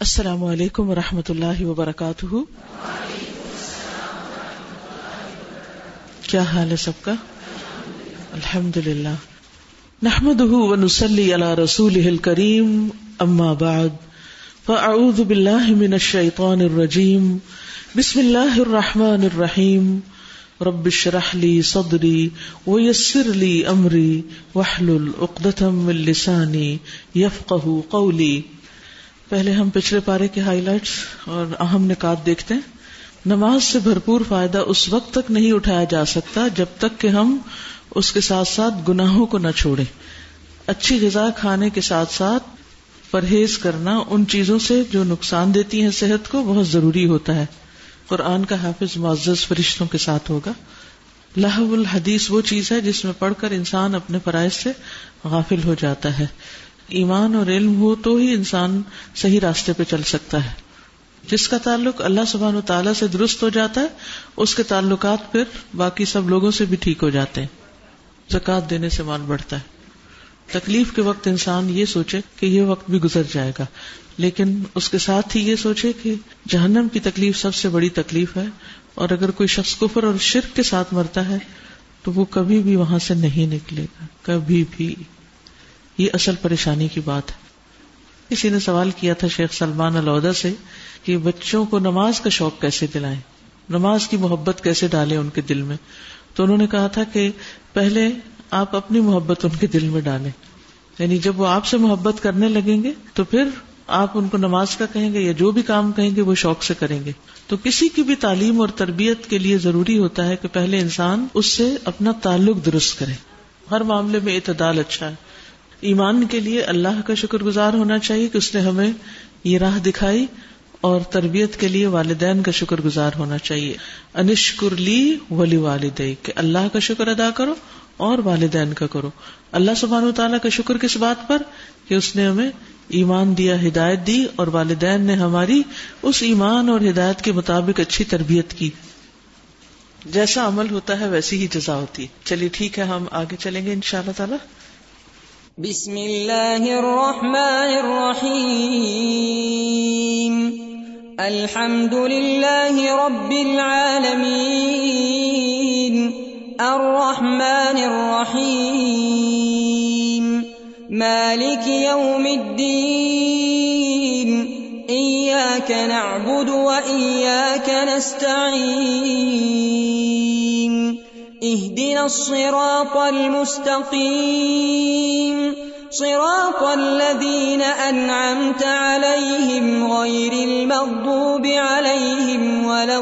السلام علیکم ورحمۃ اللہ وبرکاتہ. کیا حال ہے سب کا؟ الحمدللہ. نحمده ونصلی علی رسولہ الکریم. اما بعد فاعوذ باللہ من الشیطان الرجیم. بسم اللہ الرحمن الرحیم. رب اشرح لی صدری ویسر لی امری واحلل عقدۃ من لسانی یفقہوا قولی. پہلے ہم پچھلے پارے کے ہائی لائٹس اور اہم نکات دیکھتے ہیں. نماز سے بھرپور فائدہ اس وقت تک نہیں اٹھایا جا سکتا جب تک کہ ہم اس کے ساتھ ساتھ گناہوں کو نہ چھوڑیں. اچھی غذا کھانے کے ساتھ ساتھ پرہیز کرنا ان چیزوں سے جو نقصان دیتی ہیں صحت کو بہت ضروری ہوتا ہے. قرآن کا حافظ معزز فرشتوں کے ساتھ ہوگا. لہو الحدیث وہ چیز ہے جس میں پڑھ کر انسان اپنے فرائض سے غافل ہو جاتا ہے. ایمان اور علم ہو تو ہی انسان صحیح راستے پہ چل سکتا ہے. جس کا تعلق اللہ سبحانہ و تعالیٰ سے درست ہو جاتا ہے اس کے تعلقات پھر باقی سب لوگوں سے بھی ٹھیک ہو جاتے ہیں. زکوٰۃ دینے سے مال بڑھتا ہے. تکلیف کے وقت انسان یہ سوچے کہ یہ وقت بھی گزر جائے گا، لیکن اس کے ساتھ ہی یہ سوچے کہ جہنم کی تکلیف سب سے بڑی تکلیف ہے، اور اگر کوئی شخص کفر اور شرک کے ساتھ مرتا ہے تو وہ کبھی بھی وہاں سے نہیں نکلے گا، کبھی بھی. یہ اصل پریشانی کی بات ہے. کسی نے سوال کیا تھا شیخ سلمان العودہ سے کہ بچوں کو نماز کا شوق کیسے دلائیں، نماز کی محبت کیسے ڈالیں ان کے دل میں. تو انہوں نے کہا تھا کہ پہلے آپ اپنی محبت ان کے دل میں ڈالیں، یعنی جب وہ آپ سے محبت کرنے لگیں گے تو پھر آپ ان کو نماز کا کہیں گے یا جو بھی کام کہیں گے وہ شوق سے کریں گے. تو کسی کی بھی تعلیم اور تربیت کے لیے ضروری ہوتا ہے کہ پہلے انسان اس سے اپنا تعلق درست کرے. ہر معاملے میں اعتدال اچھا ہے. ایمان کے لیے اللہ کا شکر گزار ہونا چاہیے کہ اس نے ہمیں یہ راہ دکھائی، اور تربیت کے لیے والدین کا شکر گزار ہونا چاہیے. انشکر لی ولی والدیک، کہ اللہ کا شکر ادا کرو اور والدین کا کرو. اللہ سبحانہ و تعالیٰ کا شکر کس بات پر؟ کہ اس نے ہمیں ایمان دیا، ہدایت دی، اور والدین نے ہماری اس ایمان اور ہدایت کے مطابق اچھی تربیت کی. جیسا عمل ہوتا ہے ویسی ہی جزا ہوتی ہے. چلیے ٹھیک ہے، ہم آگے چلیں گے انشاءاللہ تعالی. بسم اللہ الرحمن الرحیم. الحمد للہ رب العالمین. الرحمن الرحیم. مالک یوم الدین. ایاک نعبد و ایاک نستعین. اهدنا الصراط المستقيم. صراط الذين أنعمت عليهم غير المغضوب عليهم ولا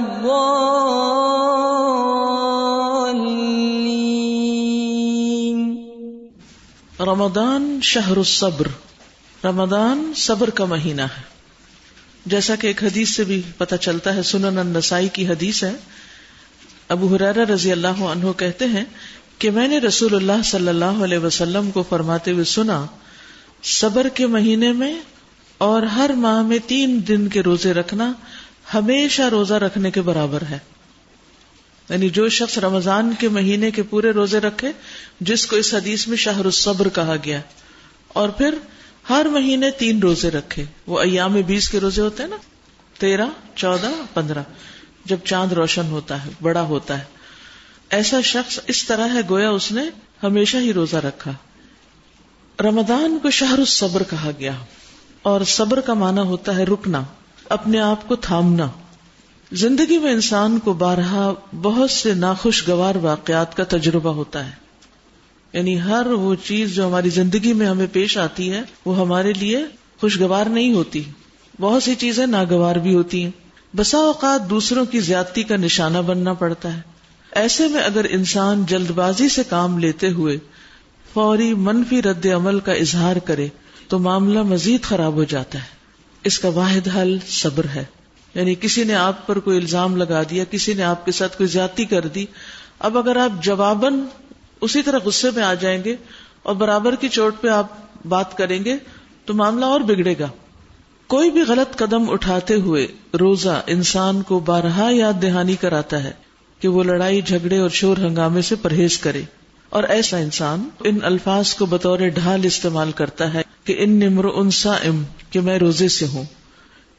الضالين. رمضان شہر الصبر. رمضان صبر کا مہینہ ہے. جیسا کہ ایک حدیث سے بھی پتہ چلتا ہے، سنن النسائی کی حدیث ہے. ابو ہریرہ رضی اللہ عنہ کہتے ہیں کہ میں نے رسول اللہ صلی اللہ علیہ وسلم کو فرماتے ہوئے سنا، صبر کے مہینے میں اور ہر ماہ میں 3 دن کے روزے رکھنا ہمیشہ روزہ رکھنے کے برابر ہے. یعنی جو شخص رمضان کے مہینے کے پورے روزے رکھے، جس کو اس حدیث میں شہر الصبر کہا گیا، اور پھر ہر مہینے 3 روزے رکھے. وہ ایام 20 کے روزے ہوتے ہیں نا، 13، 14، 15، جب چاند روشن ہوتا ہے، بڑا ہوتا ہے. ایسا شخص اس طرح ہے گویا اس نے ہمیشہ ہی روزہ رکھا. رمضان کو شہر الصبر کہا گیا، اور صبر کا معنی ہوتا ہے رکنا، اپنے آپ کو تھامنا. زندگی میں انسان کو بارہا بہت سے ناخوشگوار واقعات کا تجربہ ہوتا ہے. یعنی ہر وہ چیز جو ہماری زندگی میں ہمیں پیش آتی ہے وہ ہمارے لیے خوشگوار نہیں ہوتی. بہت سی چیزیں ناگوار بھی ہوتی ہیں. بسا اوقات دوسروں کی زیادتی کا نشانہ بننا پڑتا ہے. ایسے میں اگر انسان جلد بازی سے کام لیتے ہوئے فوری منفی رد عمل کا اظہار کرے تو معاملہ مزید خراب ہو جاتا ہے. اس کا واحد حل صبر ہے. یعنی کسی نے آپ پر کوئی الزام لگا دیا، کسی نے آپ کے ساتھ کوئی زیادتی کر دی، اب اگر آپ جواباً اسی طرح غصے میں آ جائیں گے اور برابر کی چوٹ پہ آپ بات کریں گے تو معاملہ اور بگڑے گا. کوئی بھی غلط قدم اٹھاتے ہوئے روزہ انسان کو بارہا یاد دہانی کراتا ہے کہ وہ لڑائی جھگڑے اور شور ہنگامے سے پرہیز کرے. اور ایسا انسان ان الفاظ کو بطور ڈھال استعمال کرتا ہے کہ ان امرؤ صائم، کہ میں روزے سے ہوں.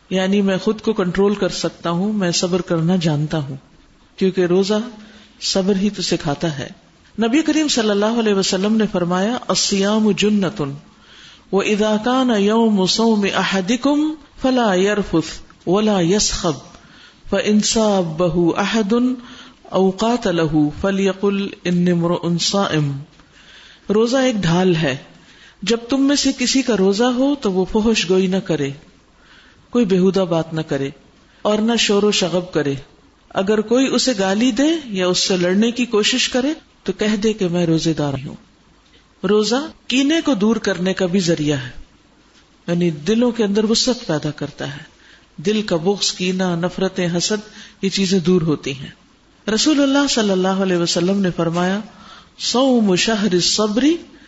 یعنی میں خود کو کنٹرول کر سکتا ہوں، میں صبر کرنا جانتا ہوں، کیونکہ روزہ صبر ہی تو سکھاتا ہے۔ نبی کریم صلی اللہ علیہ وسلم نے فرمایا الصیام جنۃ وَإِذَا كَانَ يَوْمُ صَوْمِ أَحَدِكُمْ فَلَا يَرْفُثْ وَلَا يَسْخَبْ فَإِنْ صَابَهُ أَحَدٌ أَوْ قَاتَلَهُ فَلْيَقُلْ إِنِّي امْرُؤٌ صَائِمٌ۔ روزہ ایک ڈھال ہے، جب تم میں سے کسی کا روزہ ہو تو وہ فحش گوئی نہ کرے، کوئی بےہودہ بات نہ کرے اور نہ شور و شغب کرے۔ اگر کوئی اسے گالی دے یا اس سے لڑنے کی کوشش کرے تو کہہ دے کہ میں روزے دار ہوں۔ روزہ کینے کو دور کرنے کا بھی ذریعہ ہے، یعنی دلوں کے اندر وسعت پیدا کرتا ہے، دل کا بغض، کینہ، نفرتیں، حسد، یہ چیزیں دور ہوتی ہیں۔ رسول اللہ صلی اللہ علیہ وسلم نے فرمایا صوم شہر الصبر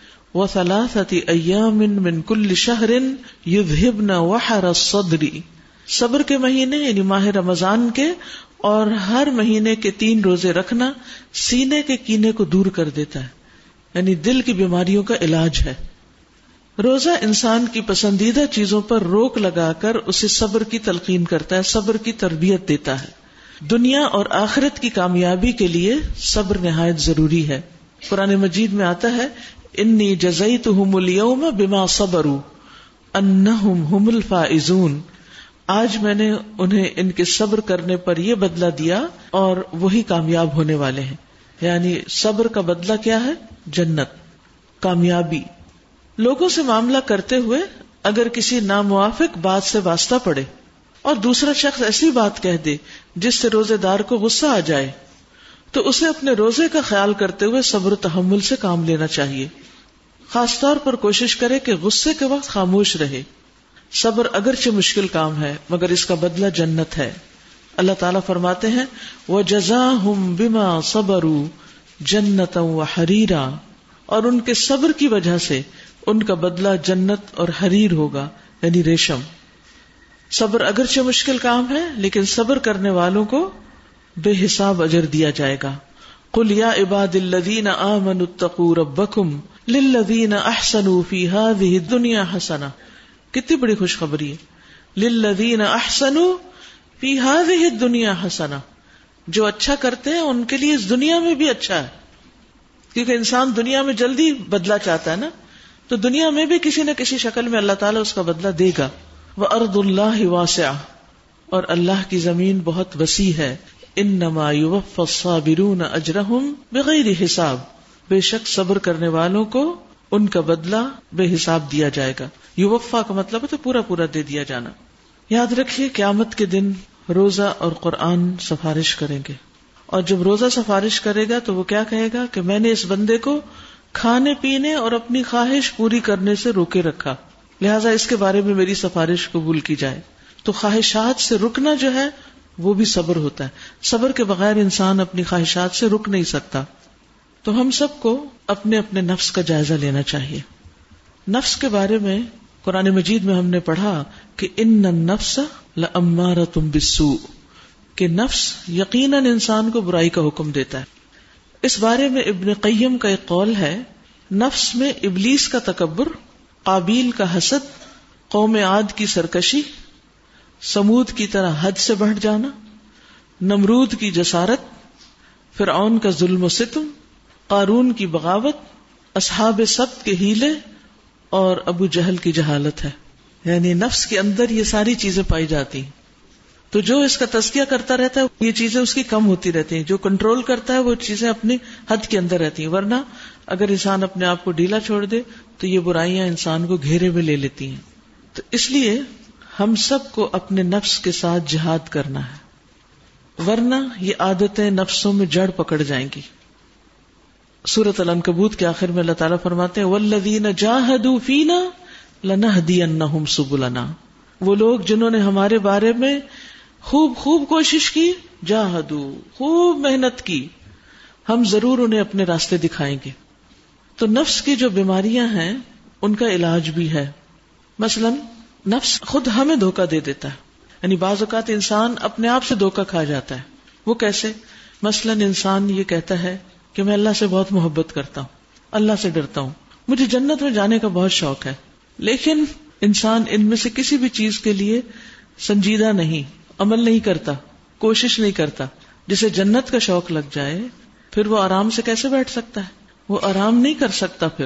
وثلاثة ایام من کل شہر یذہبن وحر الصدر۔ صبر کے مہینے یعنی ماہ رمضان کے اور ہر مہینے کے 3 روزے رکھنا سینے کے کینے کو دور کر دیتا ہے، یعنی دل کی بیماریوں کا علاج ہے۔ روزہ انسان کی پسندیدہ چیزوں پر روک لگا کر اسے صبر کی تلقین کرتا ہے، صبر کی تربیت دیتا ہے۔ دنیا اور آخرت کی کامیابی کے لیے صبر نہایت ضروری ہے۔ قرآن مجید میں آتا ہے انی جزیتہم اليوم بما صبروا انہم هم الفائزون، آج میں نے انہیں ان کے صبر کرنے پر یہ بدلہ دیا اور وہی کامیاب ہونے والے ہیں۔ یعنی صبر کا بدلہ کیا ہے؟ جنت، کامیابی۔ لوگوں سے معاملہ کرتے ہوئے اگر کسی ناموافق بات سے واسطہ پڑے اور دوسرا شخص ایسی بات کہہ دے جس سے روزے دار کو غصہ آ جائے تو اسے اپنے روزے کا خیال کرتے ہوئے صبر و تحمل سے کام لینا چاہیے۔ خاص طور پر کوشش کرے کہ غصے کے وقت خاموش رہے۔ صبر اگرچہ مشکل کام ہے مگر اس کا بدلہ جنت ہے۔ اللہ تعالیٰ فرماتے ہیں وَجَزَاهُمْ بِمَا صَبَرُوا جَنَّةً وَحَرِيرًا، اور ان کے صبر کی وجہ سے ان کا بدلہ جنت اور حریر ہوگا، یعنی ریشم۔ صبر اگرچہ مشکل کام ہے لیکن صبر کرنے والوں کو بے حساب اجر دیا جائے گا۔ قُلْ يَا عِبَادِ الَّذِينَ آمَنُوا اتَّقُوا رَبَّكُمْ لِلَّذِينَ أَحْسَنُوا فِي هَذِهِ الدُّنْيَا حَسَنَةٌ، کتنی بڑی خوشخبری ہے، لِلَّذِينَ أَحْسَنُوا فِي هَذِهِ الدُّنْيَا حَسَنَةٌ، جو اچھا کرتے ہیں ان کے لیے اس دنیا میں بھی اچھا ہے، کیونکہ انسان دنیا میں جلدی بدلہ چاہتا ہے نا، تو دنیا میں بھی کسی نہ کسی شکل میں اللہ تعالیٰ اس کا بدلہ دے گا۔ وَأَرْضُ اللَّهِ وَاسِعَةٌ، اور اللہ کی زمین بہت وسیع ہے۔ انما یوفی الصابرون اجرہم بغیر حساب، بے شک صبر کرنے والوں کو ان کا بدلہ بے حساب دیا جائے گا۔ یوفا کا مطلب ہے تو پورا پورا دے دیا جانا۔ یاد رکھیے قیامت کے دن روزہ اور قرآن سفارش کریں گے، اور جب روزہ سفارش کرے گا تو وہ کیا کہے گا کہ میں نے اس بندے کو کھانے پینے اور اپنی خواہش پوری کرنے سے روکے رکھا، لہٰذا اس کے بارے میں میری سفارش قبول کی جائے۔ تو خواہشات سے رکنا جو ہے وہ بھی صبر ہوتا ہے۔ صبر کے بغیر انسان اپنی خواہشات سے رک نہیں سکتا۔ تو ہم سب کو اپنے اپنے نفس کا جائزہ لینا چاہیے۔ نفس کے بارے میں قرآن مجید میں ہم نے پڑھا کہ ان النفس لامارۃ بالسوء، کہ نفس یقیناً انسان کو برائی کا حکم دیتا ہے۔ اس بارے میں ابن قیم کا ایک قول ہے، نفس میں ابلیس کا تکبر، قابیل کا حسد، قوم عاد کی سرکشی، سمود کی طرح حد سے بڑھ جانا، نمرود کی جسارت، فرعون کا ظلم و ستم، قارون کی بغاوت، اصحاب سبت کے ہیلے اور ابو جہل کی جہالت ہے۔ یعنی نفس کے اندر یہ ساری چیزیں پائی جاتی ہیں۔ تو جو اس کا تزکیہ کرتا رہتا ہے یہ چیزیں اس کی کم ہوتی رہتی ہیں، جو کنٹرول کرتا ہے وہ چیزیں اپنی حد کے اندر رہتی ہیں، ورنہ اگر انسان اپنے آپ کو ڈھیلا چھوڑ دے تو یہ برائیاں انسان کو گھیرے میں لے لیتی ہیں۔ تو اس لیے ہم سب کو اپنے نفس کے ساتھ جہاد کرنا ہے، ورنہ یہ عادتیں نفسوں میں جڑ پکڑ جائیں گی۔ سورۃ العنکبوت کے آخر میں اللہ تعالیٰ فرماتے ہیں وَالَّذِينَ جَاهَدُوا فِينَا لَنَهْدِيَنَّهُمْ سُبُلَنَا، وہ لوگ جنہوں نے ہمارے بارے میں خوب کوشش کی، جاہدوا، خوب محنت کی، ہم ضرور انہیں اپنے راستے دکھائیں گے۔ تو نفس کی جو بیماریاں ہیں ان کا علاج بھی ہے۔ مثلا نفس خود ہمیں دھوکہ دے دیتا ہے، یعنی بعض اوقات انسان اپنے آپ سے دھوکہ کھا جاتا ہے۔ وہ کیسے؟ مثلا انسان یہ کہتا ہے کہ میں اللہ سے بہت محبت کرتا ہوں، اللہ سے ڈرتا ہوں، مجھے جنت میں جانے کا بہت شوق ہے، لیکن انسان ان میں سے کسی بھی چیز کے لیے سنجیدہ نہیں، عمل نہیں کرتا، کوشش نہیں کرتا، جسے جنت کا شوق لگ جائے، پھر وہ آرام سے کیسے بیٹھ سکتا ہے؟ وہ آرام نہیں کر سکتا، پھر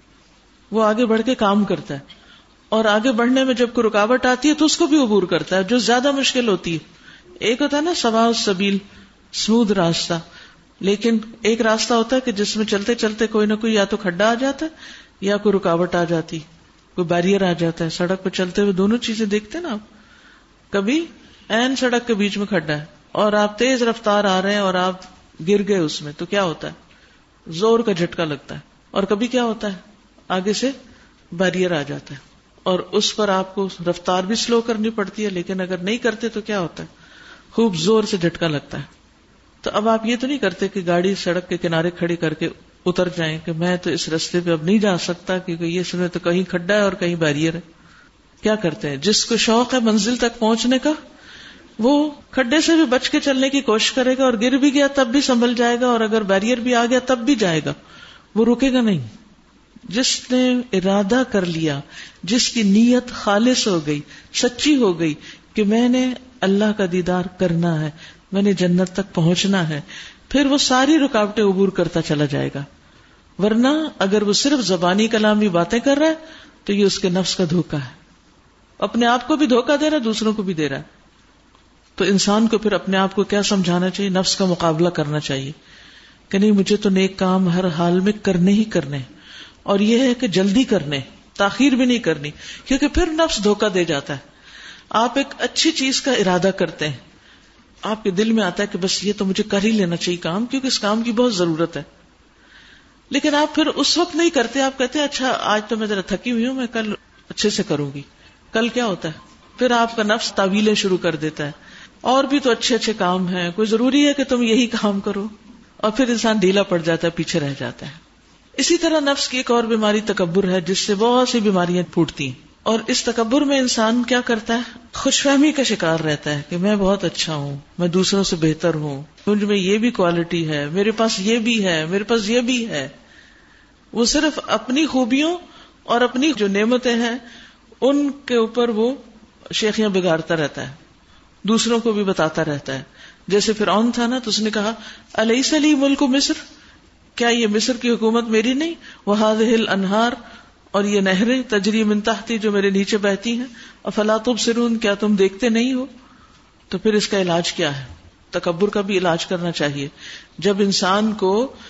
وہ آگے بڑھ کے کام کرتا ہے، اور آگے بڑھنے میں جب کوئی رکاوٹ آتی ہے تو اس کو بھی عبور کرتا ہے، جو زیادہ مشکل ہوتی ہے۔ ایک ہوتا ہے نا سواء السبیل، اسموتھ راستہ، لیکن ایک راستہ ہوتا ہے کہ جس میں چلتے چلتے کوئی نہ کوئی یا تو کھڈا آ جاتا ہے یا کوئی رکاوٹ آ جاتی، کوئی بیریئر آ جاتا ہے۔ سڑک پہ چلتے ہوئے دونوں چیزیں دیکھتے نا آپ، کبھی عین سڑک کے بیچ میں کھڈا ہے اور آپ تیز رفتار آ رہے ہیں اور آپ گر گئے اس میں، تو کیا ہوتا ہے؟ زور کا جھٹکا لگتا ہے۔ اور کبھی کیا ہوتا ہے؟ آگے سے بیریئر آ جاتا ہے اور اس پر آپ کو رفتار بھی سلو کرنی پڑتی ہے، لیکن اگر نہیں کرتے تو کیا ہوتا ہے؟ خوب زور سے جھٹکا لگتا ہے۔ تو اب آپ یہ تو نہیں کرتے کہ گاڑی سڑک کے کنارے کھڑی کر کے اتر جائیں کہ میں تو اس راستے پہ اب نہیں جا سکتا کیونکہ یہ سمجھے تو کہیں کھڈا ہے اور کہیں بیریئر ہے۔ کیا کرتے ہیں؟ جس کو شوق ہے منزل تک پہنچنے کا، وہ کھڈے سے بھی بچ کے چلنے کی کوشش کرے گا، اور گر بھی گیا تب بھی سنبھل جائے گا، اور اگر بیریئر بھی آ گیا تب بھی جائے گا، وہ رکے گا نہیں۔ جس نے ارادہ کر لیا، جس کی نیت خالص ہو گئی، سچی ہو گئی کہ میں نے اللہ کا دیدار کرنا ہے، میں نے جنت تک پہنچنا ہے، پھر وہ ساری رکاوٹیں عبور کرتا چلا جائے گا۔ ورنہ اگر وہ صرف زبانی کلامی باتیں کر رہا ہے تو یہ اس کے نفس کا دھوکہ ہے، اپنے آپ کو بھی دھوکہ دے رہا ہے، دوسروں کو بھی دے رہا ہے۔ تو انسان کو پھر اپنے آپ کو کیا سمجھانا چاہیے؟ نفس کا مقابلہ کرنا چاہیے کہ نہیں، مجھے تو نیک کام ہر حال میں کرنے ہی کرنے، اور یہ ہے کہ جلدی کرنے، تاخیر بھی نہیں کرنی، کیونکہ پھر نفس دھوکہ دے جاتا ہے۔ آپ ایک اچھی چیز کا ارادہ کرتے ہیں، آپ کے دل میں آتا ہے کہ بس یہ تو مجھے کر ہی لینا چاہیے کام، کیونکہ اس کام کی بہت ضرورت ہے، لیکن آپ پھر اس وقت نہیں کرتے، آپ کہتے ہیں اچھا آج تو میں ذرا تھکی ہوئی ہوں، میں کل اچھے سے کروں گی۔ کل کیا ہوتا ہے؟ پھر آپ کا نفس تعویلیں شروع کر دیتا ہے، اور بھی تو اچھے اچھے کام ہیں، کوئی ضروری ہے کہ تم یہی کام کرو، اور پھر انسان ڈھیلا پڑ جاتا ہے، پیچھے رہ جاتا ہے۔ اسی طرح نفس کی ایک اور بیماری تکبر ہے، جس سے بہت سی بیماریاں پھوٹتی ہیں، اور اس تکبر میں انسان کیا کرتا ہے؟ خوش فہمی کا شکار رہتا ہے کہ میں بہت اچھا ہوں، میں دوسروں سے بہتر ہوں، مجھ میں یہ بھی کوالٹی ہے، میرے پاس یہ بھی ہے، میرے پاس یہ بھی ہے۔ وہ صرف اپنی خوبیوں اور اپنی جو نعمتیں ہیں ان کے اوپر وہ شیخیاں بگاڑتا رہتا ہے، دوسروں کو بھی بتاتا رہتا ہے۔ جیسے فرعون تھا نا، تو اس نے کہا الیس لی ملک مصر، کیا یہ مصر کی حکومت میری نہیں؟ وہذہ الانہار، اور یہ نہریں تجری من تحتی جو میرے نیچے بہتی ہیں، افلا تبصرون، کیا تم دیکھتے نہیں ہو؟ تو پھر اس کا علاج کیا ہے؟ تکبر کا بھی علاج کرنا چاہیے۔ جب انسان کو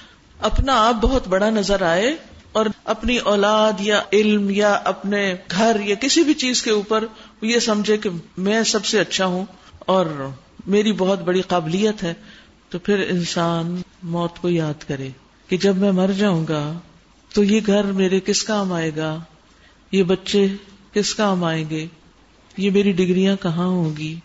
اپنا آپ بہت بڑا نظر آئے اور اپنی اولاد یا علم یا اپنے گھر یا کسی بھی چیز کے اوپر یہ سمجھے کہ میں سب سے اچھا ہوں اور میری بہت بڑی قابلیت ہے، تو پھر انسان موت کو یاد کرے کہ جب میں مر جاؤں گا تو یہ گھر میرے کس کام آئے گا، یہ بچے کس کام آئیں گے، یہ میری ڈگریاں کہاں ہوں گی۔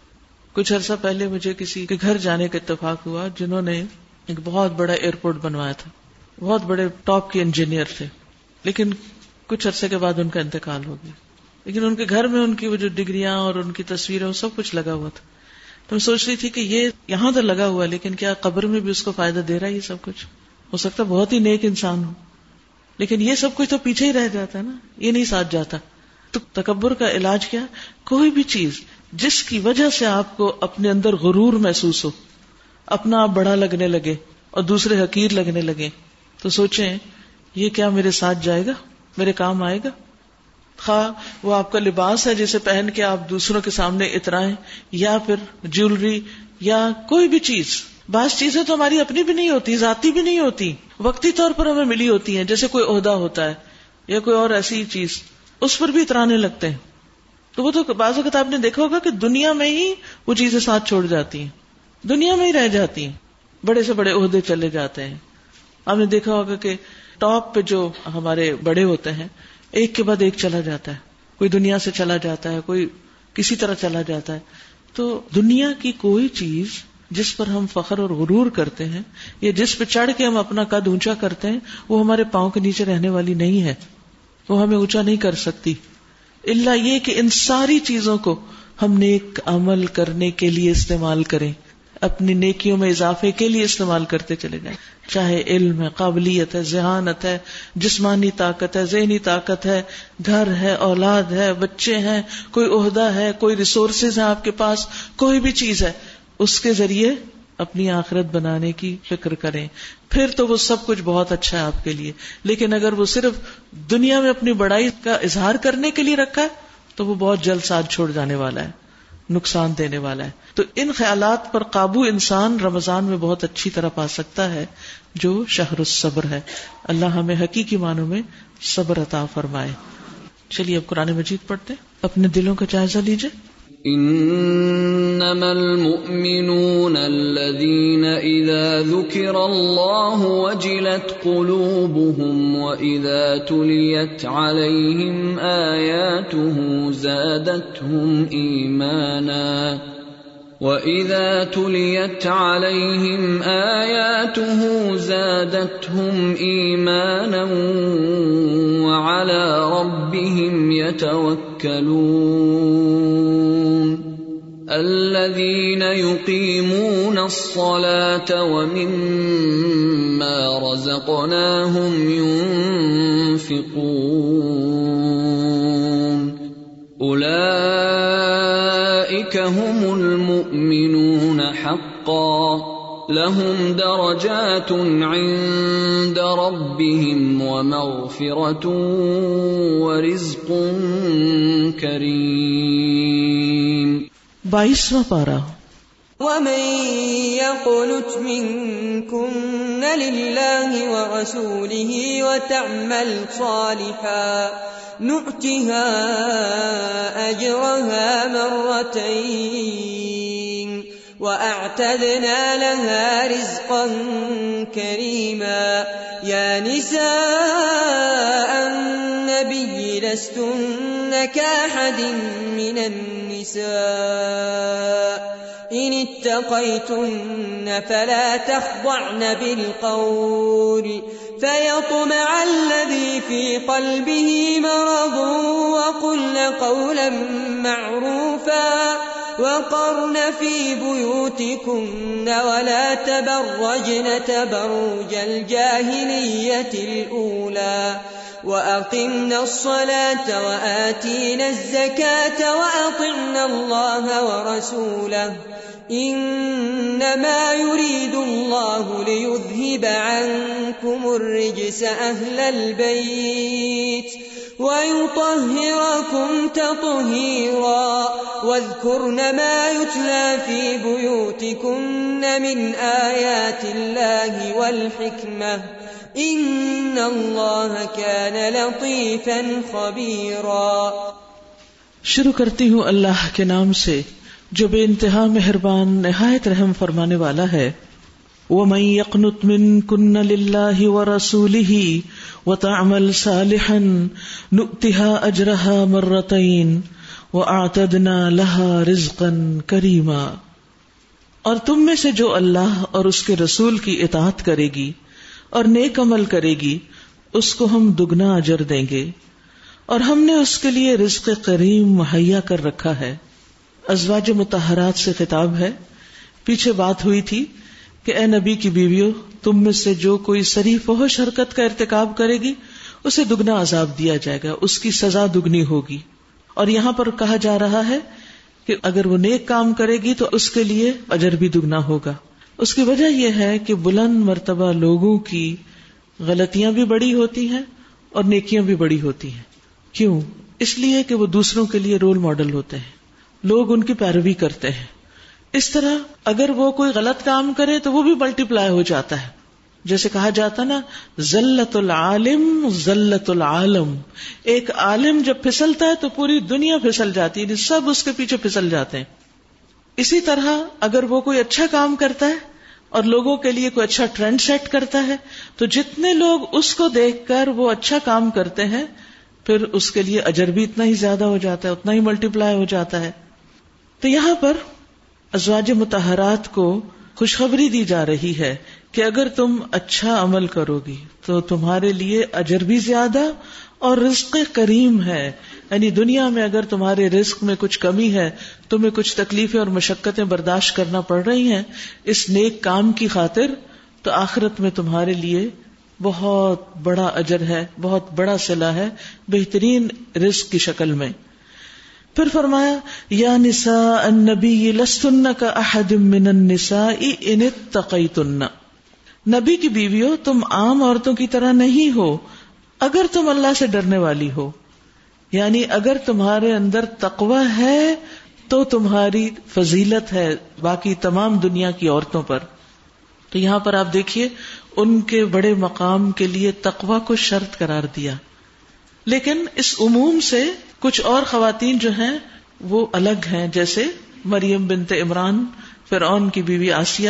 کچھ عرصہ پہلے مجھے کسی کے گھر جانے کا اتفاق ہوا جنہوں نے ایک بہت بڑا ایئرپورٹ بنوایا تھا، بہت بڑے ٹاپ کے انجینئر تھے، لیکن کچھ عرصے کے بعد ان کا انتقال ہو گیا، لیکن ان کے گھر میں ان کی وہ جو ڈگریاں اور ان کی تصویریں سب کچھ لگا ہوا تھا۔ تو میں سوچ رہی تھی کہ یہ یہاں تو لگا ہوا، لیکن کیا قبر میں بھی اس کو فائدہ دے رہا ہے یہ سب کچھ؟ ہو سکتا ہے بہت ہی نیک انسان ہو، لیکن یہ سب کچھ تو پیچھے ہی رہ جاتا ہے نا، یہ نہیں ساتھ جاتا۔ تو تکبر کا علاج کیا؟ کوئی بھی چیز جس کی وجہ سے آپ کو اپنے اندر غرور محسوس ہو، اپنا آپ بڑا لگنے لگے اور دوسرے حقیر لگنے لگے، تو سوچیں یہ کیا میرے ساتھ جائے گا، میرے کام آئے گا؟ خواہ وہ آپ کا لباس ہے جسے پہن کے آپ دوسروں کے سامنے اترائیں، یا پھر جیولری، یا کوئی بھی چیز۔ بعض چیزیں تو ہماری اپنی بھی نہیں ہوتی، ذاتی بھی نہیں ہوتی، وقتی طور پر ہمیں ملی ہوتی ہیں، جیسے کوئی عہدہ ہوتا ہے یا کوئی اور ایسی چیز، اس پر بھی اترانے لگتے ہیں۔ تو وہ تو بعض اوقات آپ نے دیکھا ہوگا کہ دنیا میں ہی وہ چیزیں ساتھ چھوڑ جاتی ہیں، دنیا میں ہی رہ جاتی ہیں، بڑے سے بڑے عہدے چلے جاتے ہیں۔ آپ نے دیکھا ہوگا کہ ٹاپ پہ جو ہمارے بڑے ہوتے ہیں ایک کے بعد ایک چلا جاتا ہے، کوئی دنیا سے چلا جاتا ہے، کوئی کسی طرح چلا جاتا ہے۔ تو دنیا کی کوئی چیز جس پر ہم فخر اور غرور کرتے ہیں یا جس پہ چڑھ کے ہم اپنا قد اونچا کرتے ہیں، وہ ہمارے پاؤں کے نیچے رہنے والی نہیں ہے، وہ ہمیں اونچا نہیں کر سکتی، الا یہ کہ ان ساری چیزوں کو ہم نیک عمل کرنے کے لیے استعمال کریں۔ اپنی نیکیوں میں اضافے کے لیے استعمال کرتے چلے جائیں، چاہے علم ہے، قابلیت ہے، ذہانت ہے، جسمانی طاقت ہے، ذہنی طاقت ہے، گھر ہے، اولاد ہے، بچے ہیں، کوئی عہدہ ہے، کوئی ریسورسز ہیں آپ کے پاس، کوئی بھی چیز ہے، اس کے ذریعے اپنی آخرت بنانے کی فکر کریں، پھر تو وہ سب کچھ بہت اچھا ہے آپ کے لیے. لیکن اگر وہ صرف دنیا میں اپنی بڑائی کا اظہار کرنے کے لیے رکھا ہے تو وہ بہت جلد ساتھ چھوڑ جانے والا ہے، نقصان دینے والا ہے. تو ان خیالات پر قابو انسان رمضان میں بہت اچھی طرح پا سکتا ہے جو شہر الصبر ہے. اللہ ہمیں حقیقی معنوں میں صبر عطا فرمائے. چلیے اب قرآن مجید پڑھتے ہیں، اپنے دلوں کا جائزہ لیجئے. انما المؤمنون الذين اذا ذكر الله وجلت قلوبهم واذا تليت عليهم اياته زادتهم ايمانا وَإِذَا تُلِيَتْ عَلَيْهِمْ آيَاتُهُ زَادَتْهُمْ إِيمَانًا وَعَلَى رَبِّهِمْ يَتَوَكَّلُونَ الَّذِينَ يُقِيمُونَ الصَّلَاةَ وَمِمَّا رَزَقْنَاهُمْ يُنْفِقُونَ أُولَئِكَ هُمُ الْمُؤْمِنُونَ حَقًّا لَهُمْ دَرَجَاتٌ عِندَ رَبِّهِمْ وَمَغْفِرَةٌ وَرِزْقٌ كَرِيمٌ. 22واں پارہ. وَمَن يَقْنُتْ مِنكُنَّ لِلَّهِ وَرَسُولِهِ وَتَعْمَلْ صَالِحًا نُؤْتِهَا أَجْرَهَا مرتين وَأَعْتَدْنَا لَهَا رِزْقًا كَرِيمًا. يَا نِسَاءَ النَّبِيِّ لَسْتُنَّ كَأَحَدٍ مِّنَ النِّسَاءِ إِنِ اتَّقَيْتُنَّ فَلَا تَخْضَعْنَ بِالْقَوْلِ فَيَطْمَعَ الَّذِي فِي قَلْبِهِ مَرَضٌ وَقُلْنَ قَوْلًا مَّعْرُوفًا وَقَرْنَ فِي بُيُوتِكُنَّ وَلَا تَبَرَّجْنَ تَبَرُّجَ الْجَاهِلِيَّةِ الْأُولَى وَأَقِمْنَ الصَّلَاةَ وَآتِينَ الزَّكَاةَ وَأَطِعْنَ اللَّهَ وَرَسُولَهُ إِنَّمَا يُرِيدُ اللَّهُ لِيُذْهِبَ عَنكُمُ الرِّجْسَ أَهْلَ الْبَيْتِ وَيُطَهِّرَكُمْ تَطْهِيرًا. وَاذْكُرْنَ مَا يُتْلَى فِي بُيُوتِكُنَّ مِنْ آيَاتِ اللَّهِ وَالْحِكْمَةِ إِنَّ اللَّهَ كَانَ لَطِيفًا خَبِيرًا. شروع کرتی ہوں اللہ کے نام سے جو بے انتہا مہربان نہایت رحم فرمانے والا ہے. وَمَن يَقْنُتْ مِنكُنَّ لِلَّهِ وَرَسُولِهِ وَتَعْمَلْ صَالِحًا نُؤْتِهَا أَجْرَهَا مرتين وَأَعْتَدْنَا لَهَا رِزْقًا كَرِيمًا. اور تم میں سے جو اللہ اور اس کے رسول کی اطاعت کرے گی اور نیک عمل کرے گی اس کو ہم دگنا اجر دیں گے، اور ہم نے اس کے لیے رزق کریم مہیا کر رکھا ہے. ازواج مطہرات سے خطاب ہے. پیچھے بات ہوئی تھی کہ اے نبی کی بیویوں، تم میں سے جو کوئی صریح فحش حرکت کا ارتکاب کرے گی اسے دگنا عذاب دیا جائے گا، اس کی سزا دگنی ہوگی. اور یہاں پر کہا جا رہا ہے کہ اگر وہ نیک کام کرے گی تو اس کے لیے اجر بھی دگنا ہوگا. اس کی وجہ یہ ہے کہ بلند مرتبہ لوگوں کی غلطیاں بھی بڑی ہوتی ہیں اور نیکیاں بھی بڑی ہوتی ہیں. کیوں؟ اس لیے کہ وہ دوسروں کے لیے رول ماڈل ہوتے ہیں، لوگ ان کی پیروی کرتے ہیں. اس طرح اگر وہ کوئی غلط کام کرے تو وہ بھی ملٹی پلائی ہو جاتا ہے. جیسے کہا جاتا نا، زلت العالم زلت العالم. ایک عالم جب پھسلتا ہے تو پوری دنیا پھسل جاتی ہے، سب اس کے پیچھے پھسل جاتے ہیں. اسی طرح اگر وہ کوئی اچھا کام کرتا ہے اور لوگوں کے لیے کوئی اچھا ٹرینڈ سیٹ کرتا ہے تو جتنے لوگ اس کو دیکھ کر وہ اچھا کام کرتے ہیں پھر اس کے لیے اجر بھی اتنا ہی زیادہ ہو جاتا ہے، اتنا ہی ملٹی پلائی ہو جاتا ہے. تو یہاں پر ازواج مطہرات کو خوشخبری دی جا رہی ہے کہ اگر تم اچھا عمل کرو گی تو تمہارے لیے اجر بھی زیادہ اور رزق کریم ہے. یعنی دنیا میں اگر تمہارے رزق میں کچھ کمی ہے، تمہیں کچھ تکلیفیں اور مشقتیں برداشت کرنا پڑ رہی ہیں اس نیک کام کی خاطر، تو آخرت میں تمہارے لیے بہت بڑا اجر ہے، بہت بڑا صلہ ہے، بہترین رزق کی شکل میں۔ پھر فرمایا یا نساء النبی لستن کاحد من النساء ان اتقیتن، نبی کی بیویوں تم عام عورتوں کی طرح نہیں ہو اگر تم اللہ سے ڈرنے والی ہو، یعنی اگر تمہارے اندر تقوی ہے تو تمہاری فضیلت ہے باقی تمام دنیا کی عورتوں پر۔ تو یہاں پر آپ دیکھیے ان کے بڑے مقام کے لیے تقوی کو شرط قرار دیا، لیکن اس عموم سے کچھ اور خواتین جو ہیں وہ الگ ہیں، جیسے مریم بنت عمران، فرعون کی بیوی آسیہ،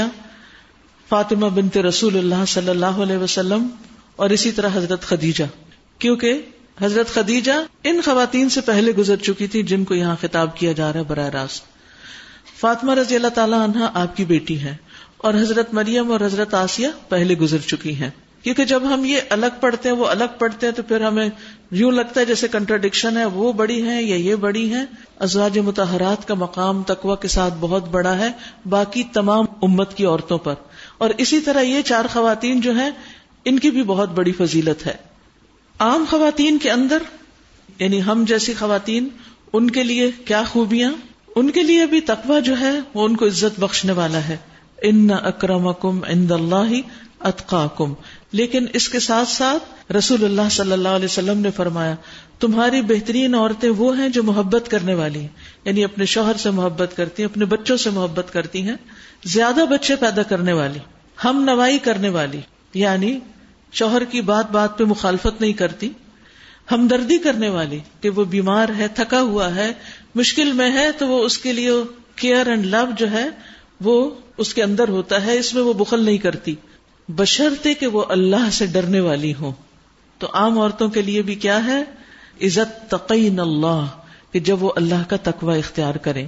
فاطمہ بنت رسول اللہ صلی اللہ علیہ وسلم، اور اسی طرح حضرت خدیجہ، کیونکہ حضرت خدیجہ ان خواتین سے پہلے گزر چکی تھی جن کو یہاں خطاب کیا جا رہا ہے براہ راست۔ فاطمہ رضی اللہ تعالی عنہا آپ کی بیٹی ہیں، اور حضرت مریم اور حضرت آسیہ پہلے گزر چکی ہیں، کیونکہ جب ہم یہ الگ پڑھتے ہیں وہ الگ پڑھتے ہیں تو پھر ہمیں یوں لگتا ہے جیسے کنٹراڈکشن ہے، وہ بڑی ہیں یا یہ بڑی ہیں۔ ازواج مطہرات کا مقام تقوی کے ساتھ بہت بڑا ہے باقی تمام امت کی عورتوں پر، اور اسی طرح یہ چار خواتین جو ہیں ان کی بھی بہت بڑی فضیلت ہے۔ عام خواتین کے اندر یعنی ہم جیسی خواتین، ان کے لیے کیا خوبیاں؟ ان کے لیے بھی تقوی جو ہے وہ ان کو عزت بخشنے والا ہے، ان اکرمکم عند اللہ اتقاکم، لیکن اس کے ساتھ ساتھ رسول اللہ صلی اللہ علیہ وسلم نے فرمایا تمہاری بہترین عورتیں وہ ہیں جو محبت کرنے والی ہیں، یعنی اپنے شوہر سے محبت کرتی ہیں، اپنے بچوں سے محبت کرتی ہیں، زیادہ بچے پیدا کرنے والی، ہم نوائی کرنے والی، یعنی شوہر کی بات بات پہ مخالفت نہیں کرتی، ہمدردی کرنے والی کہ وہ بیمار ہے، تھکا ہوا ہے، مشکل میں ہے تو وہ اس کے لیے کیئر اینڈ لو جو ہے وہ اس کے اندر ہوتا ہے، اس میں وہ بخل نہیں کرتی، بشرطے کہ وہ اللہ سے ڈرنے والی ہوں۔ تو عام عورتوں کے لیے بھی کیا ہے؟ عزت تقین اللہ، کہ جب وہ اللہ کا تقوی اختیار کریں۔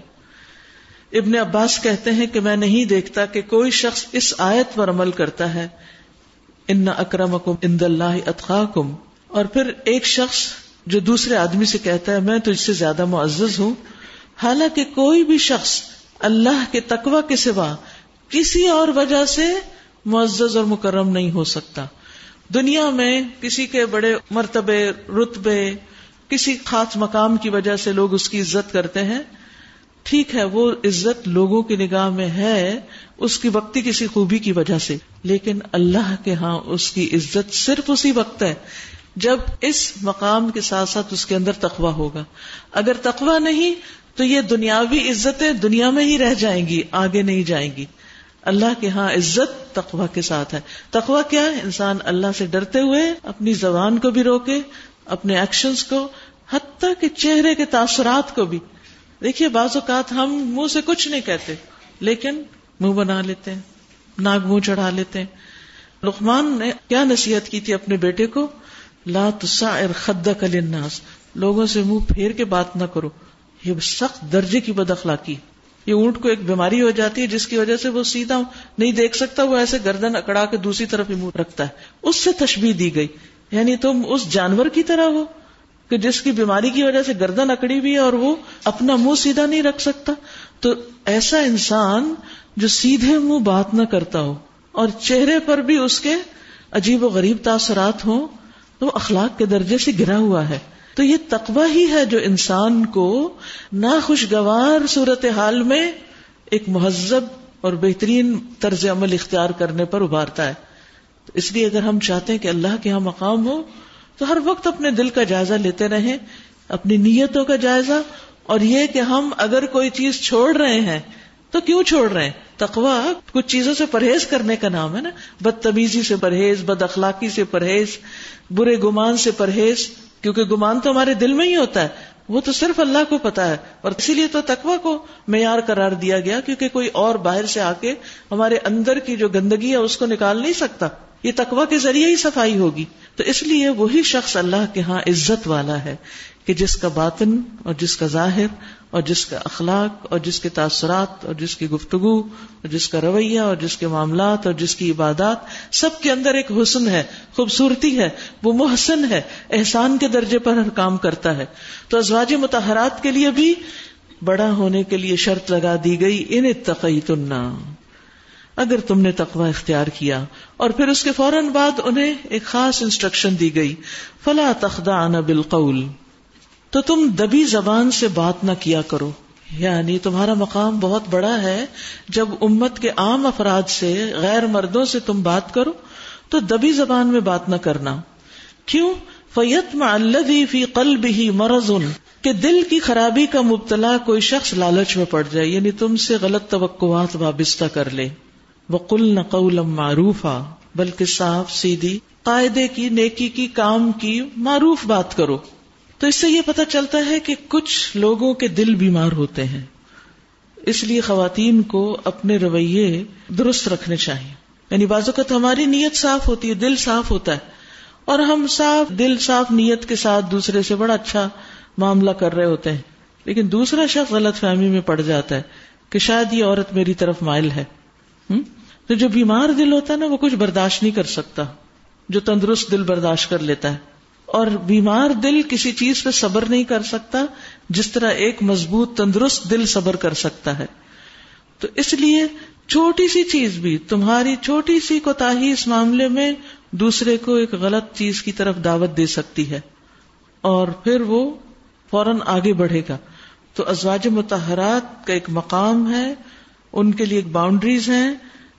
ابن عباس کہتے ہیں کہ میں نہیں دیکھتا کہ کوئی شخص اس آیت پر عمل کرتا ہے ان اکرمکم عند اللہ اتقاکم، اور پھر ایک شخص جو دوسرے آدمی سے کہتا ہے میں تجھ سے زیادہ معزز ہوں، حالانکہ کوئی بھی شخص اللہ کے تقوی کے سوا کسی اور وجہ سے معزز اور مکرم نہیں ہو سکتا۔ دنیا میں کسی کے بڑے مرتبے، رتبے، کسی خاص مقام کی وجہ سے لوگ اس کی عزت کرتے ہیں، ٹھیک ہے وہ عزت لوگوں کی نگاہ میں ہے اس کی وقتی کسی خوبی کی وجہ سے، لیکن اللہ کے ہاں اس کی عزت صرف اسی وقت ہے جب اس مقام کے ساتھ ساتھ اس کے اندر تقوی ہوگا۔ اگر تقوی نہیں تو یہ دنیاوی عزتیں دنیا میں ہی رہ جائیں گی، آگے نہیں جائیں گی۔ اللہ کے ہاں عزت تقوی کے ساتھ ہے۔ تقوی کیا ہے؟ انسان اللہ سے ڈرتے ہوئے اپنی زبان کو بھی روکے، اپنے ایکشنز کو، حتیٰ کہ چہرے کے تاثرات کو بھی۔ دیکھیے بعض اوقات ہم منہ سے کچھ نہیں کہتے لیکن منہ بنا لیتے ہیں، ناک منہ چڑھا لیتے ہیں۔ لقمان نے کیا نصیحت کی تھی اپنے بیٹے کو؟ لا تسعر خدک للناس، لوگوں سے منہ پھیر کے بات نہ کرو، یہ سخت درجے کی بد اخلاقی۔ یہ اونٹ کو ایک بیماری ہو جاتی ہے جس کی وجہ سے وہ سیدھا نہیں دیکھ سکتا، وہ ایسے گردن اکڑا کے دوسری طرف ہی منہ رکھتا ہے، اس سے تشبیہ دی گئی، یعنی تم اس جانور کی طرح ہو کہ جس کی بیماری کی وجہ سے گردن اکڑی بھی ہے اور وہ اپنا منہ سیدھا نہیں رکھ سکتا۔ تو ایسا انسان جو سیدھے منہ بات نہ کرتا ہو اور چہرے پر بھی اس کے عجیب و غریب تاثرات ہوں تو وہ اخلاق کے درجے سے گرا ہوا ہے۔ تو یہ تقوی ہی ہے جو انسان کو ناخوشگوار صورتحال میں ایک مہذب اور بہترین طرز عمل اختیار کرنے پر ابھارتا ہے۔ تو اس لیے اگر ہم چاہتے ہیں کہ اللہ کے ہاں مقام ہو تو ہر وقت اپنے دل کا جائزہ لیتے رہیں، اپنی نیتوں کا جائزہ، اور یہ کہ ہم اگر کوئی چیز چھوڑ رہے ہیں تو کیوں چھوڑ رہے ہیں۔ تقوی کچھ چیزوں سے پرہیز کرنے کا نام ہے نا، بدتمیزی سے پرہیز، بد اخلاقی سے پرہیز، برے گمان سے پرہیز، کیونکہ گمان تو ہمارے دل میں ہی ہوتا ہے، وہ تو صرف اللہ کو پتا ہے، اور اسی لیے تو تقوی کو معیار قرار دیا گیا، کیونکہ کوئی اور باہر سے آ کے ہمارے اندر کی جو گندگی ہے اس کو نکال نہیں سکتا، یہ تقوی کے ذریعے ہی صفائی ہوگی۔ تو اس لیے وہی شخص اللہ کے ہاں عزت والا ہے کہ جس کا باطن اور جس کا ظاہر اور جس کا اخلاق اور جس کے تاثرات اور جس کی گفتگو اور جس کا رویہ اور جس کے معاملات اور جس کی عبادات، سب کے اندر ایک حسن ہے، خوبصورتی ہے، وہ محسن ہے، احسان کے درجے پر ہر کام کرتا ہے. تو ازواج مطہرات کے لیے بھی بڑا ہونے کے لیے شرط لگا دی گئی، ان اتقیتن، اگر تم نے تقوی اختیار کیا. اور پھر اس کے فوراً بعد انہیں ایک خاص انسٹرکشن دی گئی، فلا تخضعن بالقول، تو تم دبی زبان سے بات نہ کیا کرو. یعنی تمہارا مقام بہت بڑا ہے، جب امت کے عام افراد سے، غیر مردوں سے تم بات کرو تو دبی زبان میں بات نہ کرنا. کیوں؟ فَيَطْمَعَ الَّذِي فِي قَلْبِهِ مَرَضٌ، کہ دل کی خرابی کا مبتلا کوئی شخص لالچ میں پڑ جائے، یعنی تم سے غلط توقعات وابستہ کر لے. وَقُلْنَ قَوْلًا مَعْرُوفًا، بلکہ صاف سیدھی، قاعدے کی، نیکی کی، کام کی، معروف بات کرو. تو اس سے یہ پتہ چلتا ہے کہ کچھ لوگوں کے دل بیمار ہوتے ہیں، اس لیے خواتین کو اپنے رویے درست رکھنے چاہیے. یعنی بعض اوقات ہماری نیت صاف ہوتی ہے، دل صاف ہوتا ہے، اور ہم صاف دل، صاف نیت کے ساتھ دوسرے سے بڑا اچھا معاملہ کر رہے ہوتے ہیں، لیکن دوسرا شخص غلط فہمی میں پڑ جاتا ہے کہ شاید یہ عورت میری طرف مائل ہے. تو جو بیمار دل ہوتا ہے نا، وہ کچھ برداشت نہیں کر سکتا، جو تندرست دل برداشت کر لیتا ہے. اور بیمار دل کسی چیز پہ صبر نہیں کر سکتا جس طرح ایک مضبوط تندرست دل صبر کر سکتا ہے. تو اس لیے چھوٹی سی چیز بھی، تمہاری چھوٹی سی کوتاہی اس معاملے میں دوسرے کو ایک غلط چیز کی طرف دعوت دے سکتی ہے، اور پھر وہ فوراً آگے بڑھے گا. تو ازواج مطہرات کا ایک مقام ہے، ان کے لیے ایک باؤنڈریز ہیں.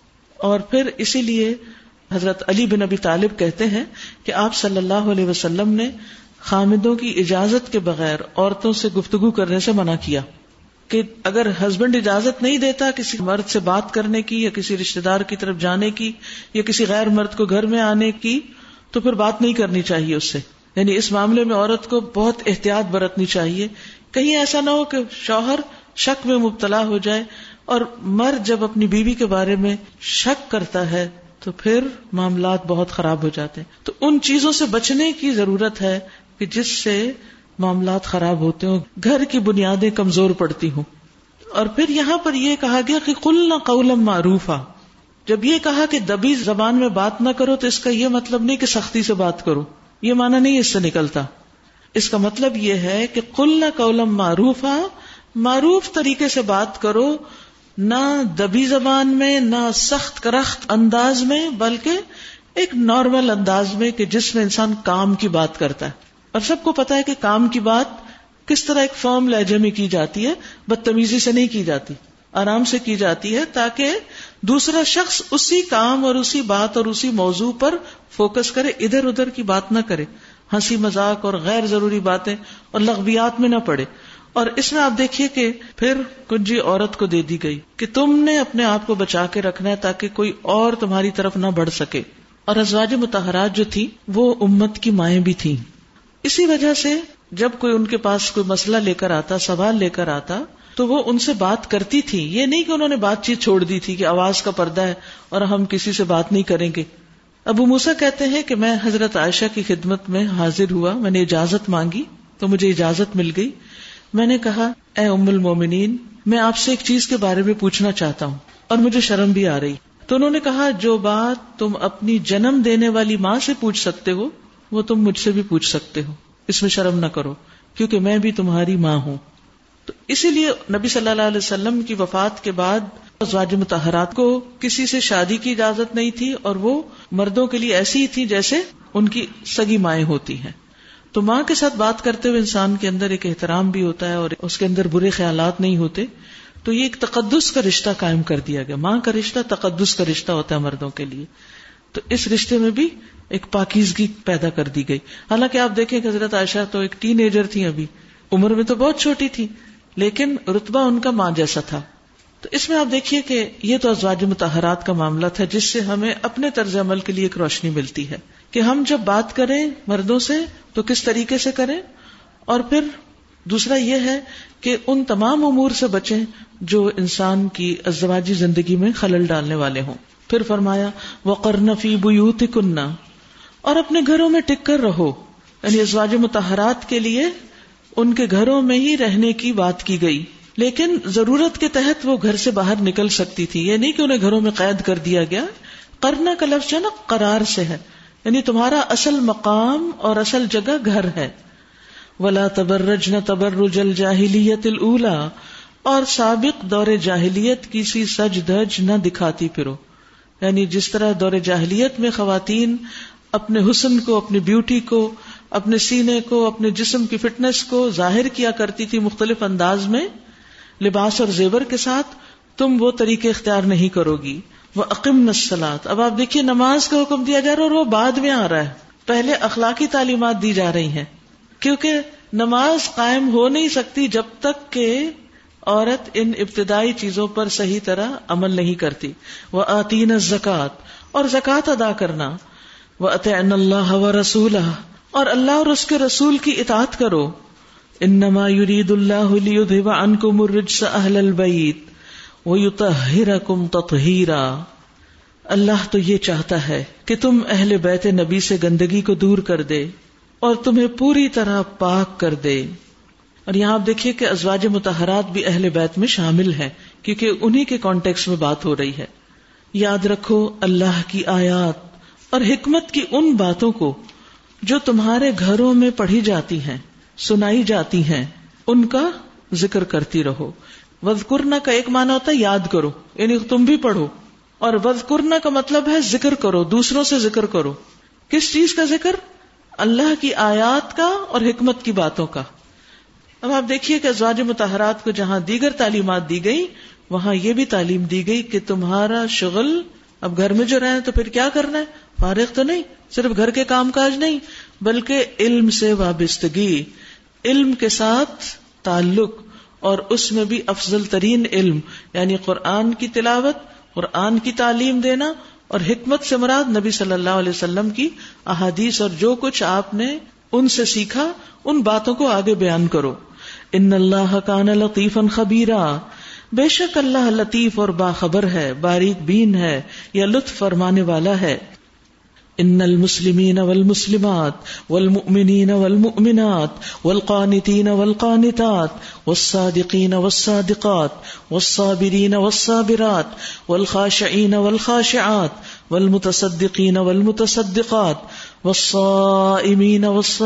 اور پھر اسی لیے حضرت علی بن ابی طالب کہتے ہیں کہ آپ صلی اللہ علیہ وسلم نے خامدوں کی اجازت کے بغیر عورتوں سے گفتگو کرنے سے منع کیا، کہ اگر ہسبینڈ اجازت نہیں دیتا کسی مرد سے بات کرنے کی یا کسی رشتہ دار کی طرف جانے کی یا کسی غیر مرد کو گھر میں آنے کی، تو پھر بات نہیں کرنی چاہیے اس سے. یعنی اس معاملے میں عورت کو بہت احتیاط برتنی چاہیے، کہیں ایسا نہ ہو کہ شوہر شک میں مبتلا ہو جائے. اور مرد جب اپنی بیوی کے بارے میں شک کرتا ہے تو پھر معاملات بہت خراب ہو جاتے ہیں. تو ان چیزوں سے بچنے کی ضرورت ہے کہ جس سے معاملات خراب ہوتے ہوں، گھر کی بنیادیں کمزور پڑتی ہوں. اور پھر یہاں پر یہ کہا گیا کہ قُلْنَا قَوْلًا مَعْرُوفًا. جب یہ کہا کہ دبی زبان میں بات نہ کرو تو اس کا یہ مطلب نہیں کہ سختی سے بات کرو، یہ معنی نہیں اس سے نکلتا. اس کا مطلب یہ ہے کہ قُلْنَا قَوْلًا مَعْرُوفًا، معروف طریقے سے بات کرو، نہ دبی زبان میں، نہ سخت کرخت انداز میں، بلکہ ایک نارمل انداز میں کہ جس میں انسان کام کی بات کرتا ہے. اور سب کو پتا ہے کہ کام کی بات کس طرح ایک فرم لہجے میں کی جاتی ہے، بدتمیزی سے نہیں کی جاتی، آرام سے کی جاتی ہے، تاکہ دوسرا شخص اسی کام اور اسی بات اور اسی موضوع پر فوکس کرے، ادھر ادھر کی بات نہ کرے، ہنسی مذاق اور غیر ضروری باتیں اور لغویات میں نہ پڑے. اور اس میں آپ دیکھیے کہ پھر کنجی عورت کو دے دی گئی کہ تم نے اپنے آپ کو بچا کے رکھنا ہے تاکہ کوئی اور تمہاری طرف نہ بڑھ سکے. اور ازواج مطہرات جو تھی وہ امت کی مائیں بھی تھیں. اسی وجہ سے جب کوئی ان کے پاس کوئی مسئلہ لے کر آتا، سوال لے کر آتا، تو وہ ان سے بات کرتی تھی. یہ نہیں کہ انہوں نے بات چیت چھوڑ دی تھی کہ آواز کا پردہ ہے اور ہم کسی سے بات نہیں کریں گے. ابو موسیٰ کہتے ہیں کہ میں حضرت عائشہ کی خدمت میں حاضر ہوا، میں نے اجازت مانگی تو مجھے اجازت مل گئی. میں نے کہا اے ام المومنین، میں آپ سے ایک چیز کے بارے میں پوچھنا چاہتا ہوں اور مجھے شرم بھی آ رہی. تو انہوں نے کہا جو بات تم اپنی جنم دینے والی ماں سے پوچھ سکتے ہو وہ تم مجھ سے بھی پوچھ سکتے ہو، اس میں شرم نہ کرو کیونکہ میں بھی تمہاری ماں ہوں. تو اسی لیے نبی صلی اللہ علیہ وسلم کی وفات کے بعد ازواج مطہرات کو کسی سے شادی کی اجازت نہیں تھی، اور وہ مردوں کے لیے ایسی ہی تھی جیسے ان کی سگی مائیں ہوتی ہیں. تو ماں کے ساتھ بات کرتے ہوئے انسان کے اندر ایک احترام بھی ہوتا ہے اور اس کے اندر برے خیالات نہیں ہوتے. تو یہ ایک تقدس کا رشتہ قائم کر دیا گیا. ماں کا رشتہ تقدس کا رشتہ ہوتا ہے مردوں کے لیے. تو اس رشتے میں بھی ایک پاکیزگی پیدا کر دی گئی. حالانکہ آپ دیکھیں کہ حضرت عائشہ تو ایک ٹین ایجر تھی، ابھی عمر میں تو بہت چھوٹی تھی، لیکن رتبہ ان کا ماں جیسا تھا. تو اس میں آپ دیکھیے کہ یہ تو ازواج مطہرات کا معاملہ تھا جس سے ہمیں اپنے طرز عمل کے لیے ایک روشنی ملتی ہے کہ ہم جب بات کریں مردوں سے تو کس طریقے سے کریں. اور پھر دوسرا یہ ہے کہ ان تمام امور سے بچیں جو انسان کی ازدواجی زندگی میں خلل ڈالنے والے ہوں. پھر فرمایا وَقَرْنَ فِي بُيُوتِكُنَّ، اور اپنے گھروں میں ٹک کر رہو. یعنی ازواج مطہرات کے لیے ان کے گھروں میں ہی رہنے کی بات کی گئی، لیکن ضرورت کے تحت وہ گھر سے باہر نکل سکتی تھی، یہ نہیں کہ انہیں گھروں میں قید کر دیا گیا. قرنا کا لفظ جو نا قرار سے ہے، یعنی تمہارا اصل مقام اور اصل جگہ گھر ہے. وَلَا تَبَرَّجْنَ تَبَرُّجَ الْجَاهِلِيَّةِ الْأُولَى، اور سابق دور جاہلیت کی سی سج دھج نہ دکھاتی پھرو. یعنی جس طرح دور جاہلیت میں خواتین اپنے حسن کو، اپنی بیوٹی کو، اپنے سینے کو، اپنے جسم کی فٹنس کو ظاہر کیا کرتی تھی مختلف انداز میں لباس اور زیور کے ساتھ، تم وہ طریقے اختیار نہیں کرو گی. وَأَقِمْنَ الصَّلَاةَ، اب آپ دیکھیے نماز کا حکم دیا جا رہا ہے اور وہ بعد میں آ رہا ہے، پہلے اخلاقی تعلیمات دی جا رہی ہیں، کیونکہ نماز قائم ہو نہیں سکتی جب تک کہ عورت ان ابتدائی چیزوں پر صحیح طرح عمل نہیں کرتی. وَآتِينَ الزَّكَاةَ، اور زکوٰۃ ادا کرنا. وَأَطِعْنَ اللَّهَ وَرَسُولَهُ، اور اللہ اور اس کے رسول کی اطاعت کرو. انما يريد الله ليذهب عنكم الرجس اهل البيت ويطهركم تطهيرا، اللہ تو یہ چاہتا ہے کہ تم اہل بیت نبی سے گندگی کو دور کر دے اور تمہیں پوری طرح پاک کر دے. اور یہاں آپ دیکھیے کہ ازواج مطہرات بھی اہل بیت میں شامل ہیں، کیونکہ انہی کے کانٹیکس میں بات ہو رہی ہے. یاد رکھو اللہ کی آیات اور حکمت کی ان باتوں کو جو تمہارے گھروں میں پڑھی جاتی ہیں، سنائی جاتی ہیں، ان کا ذکر کرتی رہو. وذکرنا کا ایک معنی ہوتا ہے یاد کرو، یعنی تم بھی پڑھو، اور وذکرنا کا مطلب ہے ذکر کرو، دوسروں سے ذکر کرو. کس چیز کا ذکر؟ اللہ کی آیات کا اور حکمت کی باتوں کا. اب آپ دیکھیے کہ ازواج مطہرات کو جہاں دیگر تعلیمات دی گئی، وہاں یہ بھی تعلیم دی گئی کہ تمہارا شغل، اب گھر میں جو رہے تو پھر کیا کرنا ہے، فارغ تو نہیں، صرف گھر کے کام کاج نہیں، بلکہ علم سے وابستگی، علم کے ساتھ تعلق، اور اس میں بھی افضل ترین علم یعنی قرآن کی تلاوت، قرآن کی تعلیم دینا، اور حکمت سے مراد نبی صلی اللہ علیہ وسلم کی احادیث اور جو کچھ آپ نے ان سے سیکھا ان باتوں کو آگے بیان کرو. ان اللہ کان لطیفا خبیرا، بے شک اللہ لطیف اور باخبر ہے، باریک بین ہے یا لطف فرمانے والا ہے. ان المسلمین والمسلمات والمؤمنین والمؤمنات والقانتین والقانتات والصادقین والصادقات والصابرین والصابرات والخاشعین والخاشعات والمتصدقین والمتصدقات والصائمین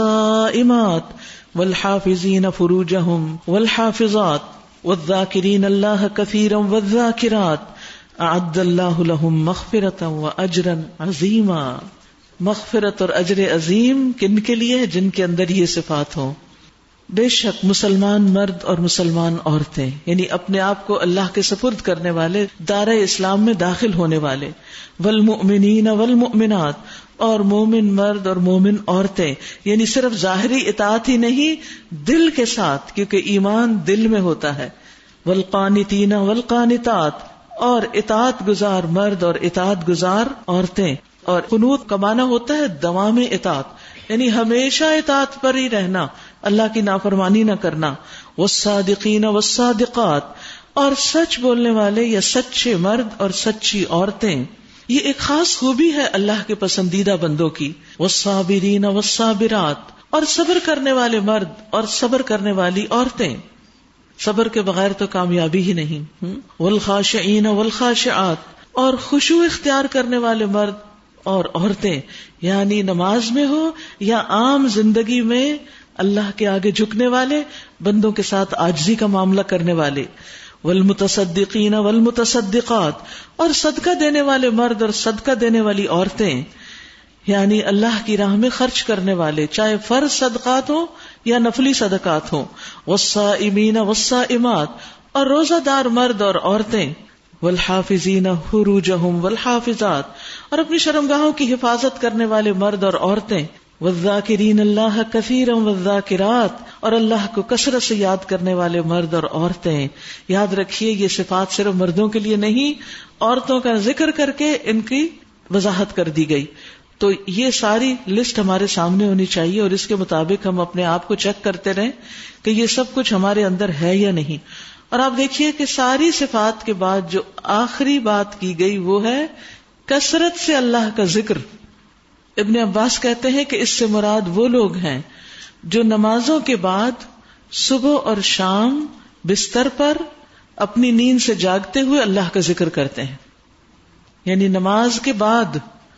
والصائمات والحافظین فروجہم والحافظات والذاکرین اللہ کثیرا والذاکرات اعد اللہ لہم مغفرۃ واجرا عظیما. مغفرت اور اجر عظیم کن کے لیے ہے؟ جن کے اندر یہ صفات ہوں. بے شک مسلمان مرد اور مسلمان عورتیں، یعنی اپنے آپ کو اللہ کے سپرد کرنے والے، دارِ اسلام میں داخل ہونے والے، والمؤمنین والمؤمنات، اور مومن مرد اور مومن عورتیں، یعنی صرف ظاہری اطاعت ہی نہیں، دل کے ساتھ، کیونکہ ایمان دل میں ہوتا ہے. والقانتین والقانتات، اور اطاعت گزار مرد اور اطاعت گزار عورتیں. اور قنوت کا معنی ہوتا ہے دوام اطاعت، یعنی ہمیشہ اطاعت پر ہی رہنا، اللہ کی نافرمانی نہ کرنا. والصادقین والصادقات، اور سچ بولنے والے یا سچے مرد اور سچی عورتیں، یہ ایک خاص خوبی ہے اللہ کے پسندیدہ بندوں کی. والصابرین والصابرات، اور صبر کرنے والے مرد اور صبر کرنے والی عورتیں، صبر کے بغیر تو کامیابی ہی نہیں. والخاشعین والخاشعات، اور خشوع اختیار کرنے والے مرد اور عورتیں، یعنی نماز میں ہو یا عام زندگی میں اللہ کے آگے جھکنے والے، بندوں کے ساتھ عاجزی کا معاملہ کرنے والے. والمتصدقین والمتصدقات، اور صدقہ دینے والے مرد اور صدقہ دینے والی عورتیں، یعنی اللہ کی راہ میں خرچ کرنے والے، چاہے فرض صدقات ہوں یا نفلی صدقات ہوں. والصائمین والصائمات، اور روزہ دار مرد اور عورتیں. والحافظین فروجہم والحافظات، اور اپنی شرمگاہوں کی حفاظت کرنے والے مرد اور عورتیں. والذاکرین اللہ کثیرا والذاکرات، اور اللہ کو کثرت سے یاد کرنے والے مرد اور عورتیں. یاد رکھیے یہ صفات صرف مردوں کے لیے نہیں، عورتوں کا ذکر کر کے ان کی وضاحت کر دی گئی. تو یہ ساری لسٹ ہمارے سامنے ہونی چاہیے، اور اس کے مطابق ہم اپنے آپ کو چیک کرتے رہیں کہ یہ سب کچھ ہمارے اندر ہے یا نہیں. اور آپ دیکھیے کہ ساری صفات کے بعد جو آخری بات کی گئی وہ ہے کثرت سے اللہ کا ذکر. ابن عباس کہتے ہیں کہ اس سے مراد وہ لوگ ہیں جو نمازوں کے بعد صبح اور شام بستر پر اپنی نیند سے جاگتے ہوئے اللہ کا ذکر کرتے ہیں. یعنی نماز کے بعد.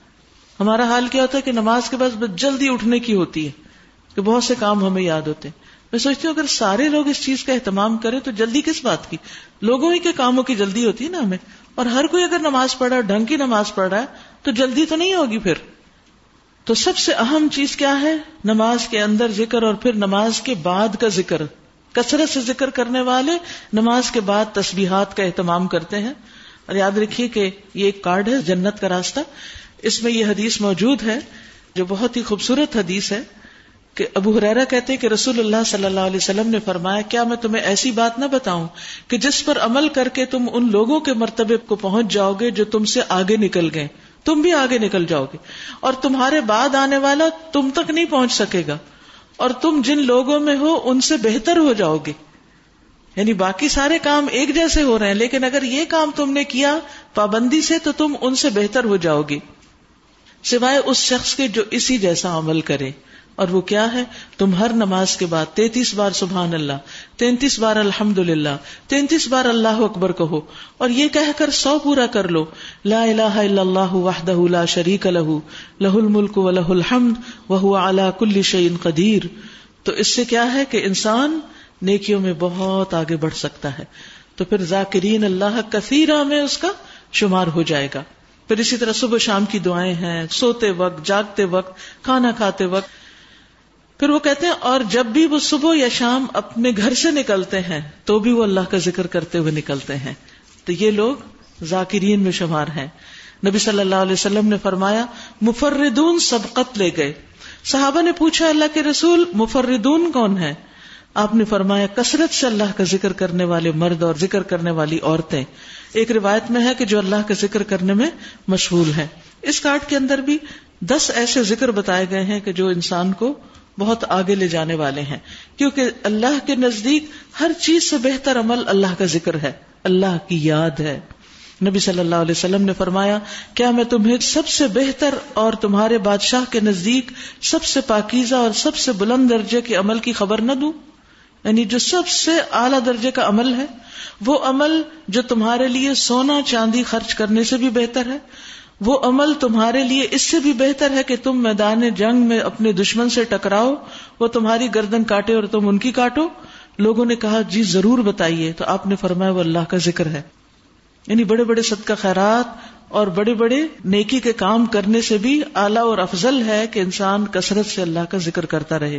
ہمارا حال کیا ہوتا ہے کہ نماز کے بعد جلدی اٹھنے کی ہوتی ہے کہ بہت سے کام ہمیں یاد ہوتے ہیں. میں سوچتی ہوں اگر سارے لوگ اس چیز کا اہتمام کریں تو جلدی کس بات کی؟ لوگوں ہی کے کاموں کی جلدی ہوتی ہے نا ہمیں. اور ہر کوئی اگر نماز پڑھ رہا ہے, ڈھنگ کی نماز پڑھ رہا ہے, تو جلدی تو نہیں ہوگی پھر. تو سب سے اہم چیز کیا ہے؟ نماز کے اندر ذکر, اور پھر نماز کے بعد کا ذکر. کثرت سے ذکر کرنے والے نماز کے بعد تسبیحات کا اہتمام کرتے ہیں. اور یاد رکھیے کہ یہ ایک کارڈ ہے جنت کا راستہ. اس میں یہ حدیث موجود ہے جو بہت ہی خوبصورت حدیث ہے کہ ابو ہریرہ کہتے ہیں کہ رسول اللہ صلی اللہ علیہ وسلم نے فرمایا, کیا میں تمہیں ایسی بات نہ بتاؤں کہ جس پر عمل کر کے تم ان لوگوں کے مرتبے کو پہنچ جاؤ گے جو تم سے آگے نکل گئے, تم بھی آگے نکل جاؤ گے, اور تمہارے بعد آنے والا تم تک نہیں پہنچ سکے گا, اور تم جن لوگوں میں ہو ان سے بہتر ہو جاؤ گے. یعنی باقی سارے کام ایک جیسے ہو رہے ہیں, لیکن اگر یہ کام تم نے کیا پابندی سے تو تم ان سے بہتر ہو جاؤ گے, سوائے اس شخص کے جو اسی جیسا عمل کرے. اور وہ کیا ہے؟ تم ہر نماز کے بعد 33 بار سبحان اللہ, 33 بار الحمدللہ, 33 بار اللہ اکبر کہو, اور یہ کہہ کر 100 پورا کر لو, لا الہ الا اللہ وحدہ لا شریک لہ لہ الملک ولہ الحمد وہو علی کل شیء قدیر. تو اس سے کیا ہے کہ انسان نیکیوں میں بہت آگے بڑھ سکتا ہے. تو پھر ذاکرین اللہ کثیرا میں اس کا شمار ہو جائے گا. پھر اسی طرح صبح شام کی دعائیں ہیں, سوتے وقت, جاگتے وقت, کھانا کھاتے وقت. پھر وہ کہتے ہیں اور جب بھی وہ صبح یا شام اپنے گھر سے نکلتے ہیں تو بھی وہ اللہ کا ذکر کرتے ہوئے نکلتے ہیں. تو یہ لوگ ذاکرین میں شمار ہیں. نبی صلی اللہ علیہ وسلم نے فرمایا مفردون سبقت لے گئے. صحابہ نے پوچھا اللہ کے رسول مفردون کون ہیں؟ آپ نے فرمایا کثرت سے اللہ کا ذکر کرنے والے مرد اور ذکر کرنے والی عورتیں. ایک روایت میں ہے کہ جو اللہ کا ذکر کرنے میں مشغول ہیں. اس کارڈ کے اندر بھی 10 ایسے ذکر بتائے گئے ہیں کہ جو انسان کو بہت آگے لے جانے والے ہیں, کیونکہ اللہ کے نزدیک ہر چیز سے بہتر عمل اللہ کا ذکر ہے, اللہ کی یاد ہے. نبی صلی اللہ علیہ وسلم نے فرمایا کیا میں تمہیں سب سے بہتر اور تمہارے بادشاہ کے نزدیک سب سے پاکیزہ اور سب سے بلند درجے کے عمل کی خبر نہ دوں؟ یعنی جو سب سے اعلیٰ درجے کا عمل ہے, وہ عمل جو تمہارے لیے سونا چاندی خرچ کرنے سے بھی بہتر ہے, وہ عمل تمہارے لیے اس سے بھی بہتر ہے کہ تم میدان جنگ میں اپنے دشمن سے ٹکراؤ, وہ تمہاری گردن کاٹے اور تم ان کی کاٹو. لوگوں نے کہا جی ضرور بتائیے. تو آپ نے فرمایا وہ اللہ کا ذکر ہے. یعنی بڑے بڑے صدقہ خیرات اور بڑے بڑے نیکی کے کام کرنے سے بھی اعلیٰ اور افضل ہے کہ انسان کثرت سے اللہ کا ذکر کرتا رہے.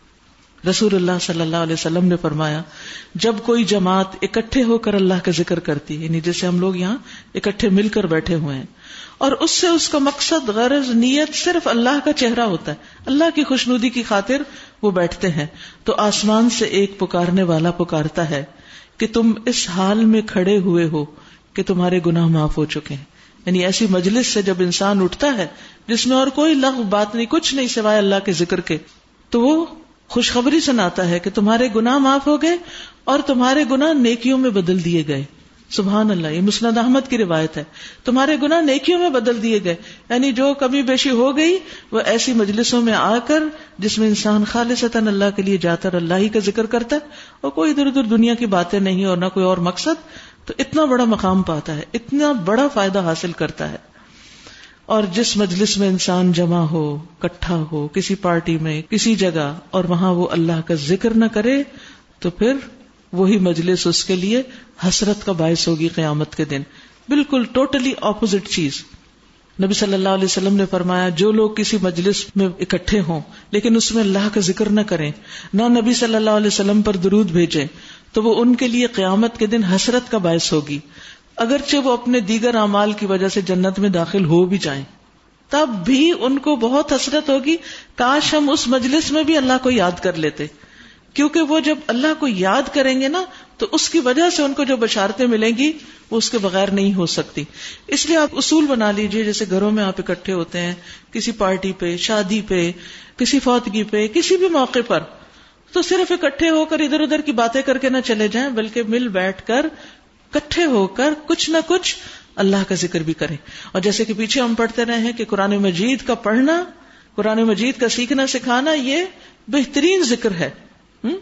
رسول اللہ صلی اللہ علیہ وسلم نے فرمایا جب کوئی جماعت اکٹھے ہو کر اللہ کا ذکر کرتی ہے, یعنی جیسے ہم لوگ یہاں اکٹھے مل کر بیٹھے ہوئے ہیں, اور اس سے اس کا مقصد غرض نیت صرف اللہ کا چہرہ ہوتا ہے, اللہ کی خوشنودی کی خاطر وہ بیٹھتے ہیں, تو آسمان سے ایک پکارنے والا پکارتا ہے کہ تم اس حال میں کھڑے ہوئے ہو کہ تمہارے گناہ معاف ہو چکے ہیں. یعنی ایسی مجلس سے جب انسان اٹھتا ہے جس میں اور کوئی لغو بات نہیں, کچھ نہیں سوائے اللہ کے ذکر کے, تو وہ خوشخبری سناتا ہے کہ تمہارے گناہ معاف ہو گئے اور تمہارے گناہ نیکیوں میں بدل دیے گئے. سبحان اللہ, یہ مسند احمد کی روایت ہے. تمہارے گناہ نیکیوں میں بدل دیے گئے, یعنی جو کمی بیشی ہو گئی وہ ایسی مجلسوں میں آ کر جس میں انسان خالصتاً اللہ کے لیے جاتا ہے, اللہ ہی کا ذکر کرتا ہے, اور کوئی ادھر ادھر دنیا کی باتیں نہیں اور نہ کوئی اور مقصد, تو اتنا بڑا مقام پاتا ہے, اتنا بڑا فائدہ حاصل کرتا ہے. اور جس مجلس میں انسان جمع ہو, کٹھا ہو, کسی پارٹی میں, کسی جگہ, اور وہاں وہ اللہ کا ذکر نہ کرے, تو پھر وہی مجلس اس کے لیے حسرت کا باعث ہوگی قیامت کے دن. بالکل ٹوٹلی اپوزٹ چیز. نبی صلی اللہ علیہ وسلم نے فرمایا جو لوگ کسی مجلس میں اکٹھے ہوں لیکن اس میں اللہ کا ذکر نہ کریں, نہ نبی صلی اللہ علیہ وسلم پر درود بھیجیں, تو وہ ان کے لیے قیامت کے دن حسرت کا باعث ہوگی. اگرچہ وہ اپنے دیگر اعمال کی وجہ سے جنت میں داخل ہو بھی جائیں, تب بھی ان کو بہت حسرت ہوگی, کاش ہم اس مجلس میں بھی اللہ کو یاد کر لیتے, کیونکہ وہ جب اللہ کو یاد کریں گے نا تو اس کی وجہ سے ان کو جو بشارتیں ملیں گی وہ اس کے بغیر نہیں ہو سکتی. اس لیے آپ اصول بنا لیجئے, جیسے گھروں میں آپ اکٹھے ہوتے ہیں کسی پارٹی پہ, شادی پہ, کسی فوتگی پہ, کسی بھی موقع پر, تو صرف اکٹھے ہو کر ادھر ادھر کی باتیں کر کے نہ چلے جائیں, بلکہ مل بیٹھ کر اکٹھے ہو کر کچھ نہ کچھ اللہ کا ذکر بھی کریں. اور جیسے کہ پیچھے ہم پڑھتے رہے ہیں کہ قرآن مجید کا پڑھنا, قرآن مجید کا سیکھنا سکھانا یہ بہترین ذکر ہے.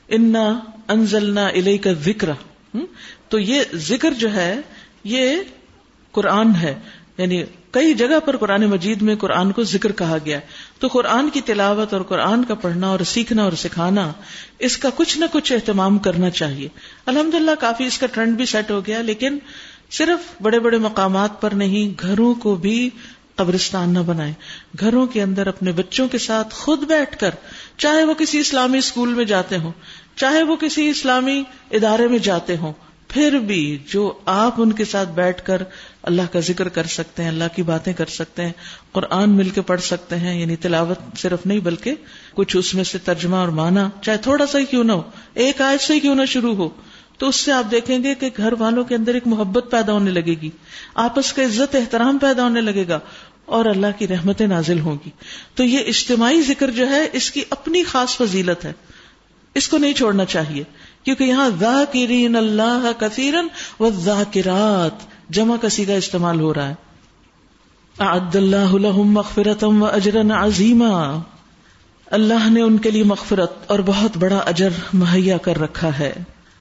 انا انزلنا الیک الذکر. تو یہ ذکر جو ہے یہ قرآن ہے، یعنی کئی جگہ پر قرآن مجید میں قرآن کو ذکر کہا گیا ہے. تو قرآن کی تلاوت اور قرآن کا پڑھنا اور سیکھنا اور سکھانا، اس کا کچھ نہ کچھ اہتمام کرنا چاہیے. الحمدللہ کافی اس کا ٹرینڈ بھی سیٹ ہو گیا، لیکن صرف بڑے بڑے مقامات پر نہیں، گھروں کو بھی قبرستان نہ بنائیں. گھروں کے اندر اپنے بچوں کے ساتھ خود بیٹھ کر، چاہے وہ کسی اسلامی اسکول میں جاتے ہوں، چاہے وہ کسی اسلامی ادارے میں جاتے ہوں، پھر بھی جو آپ ان کے ساتھ بیٹھ کر اللہ کا ذکر کر سکتے ہیں، اللہ کی باتیں کر سکتے ہیں، قرآن مل کے پڑھ سکتے ہیں، یعنی تلاوت صرف نہیں بلکہ کچھ اس میں سے ترجمہ اور معنی، چاہے تھوڑا سا ہی کیوں نہ ہو، ایک آیت سے ہی کیوں نہ شروع ہو، تو اس سے آپ دیکھیں گے کہ گھر والوں کے اندر ایک محبت پیدا ہونے لگے گی، آپس کا عزت احترام پیدا ہونے لگے گا، اور اللہ کی رحمتیں نازل ہوں گی. تو یہ اجتماعی ذکر جو ہے اس کی اپنی خاص فضیلت ہے، اس کو نہیں چھوڑنا چاہیے، کیونکہ یہاں ذاکرین اللہ کثیرا والذاکرات جمع کا صیغہ استعمال ہو رہا ہے. اعد اللہ لہم مغفرۃ واجرا عظیما، اللہ نے ان کے لیے مغفرت اور بہت بڑا اجر مہیا کر رکھا ہے.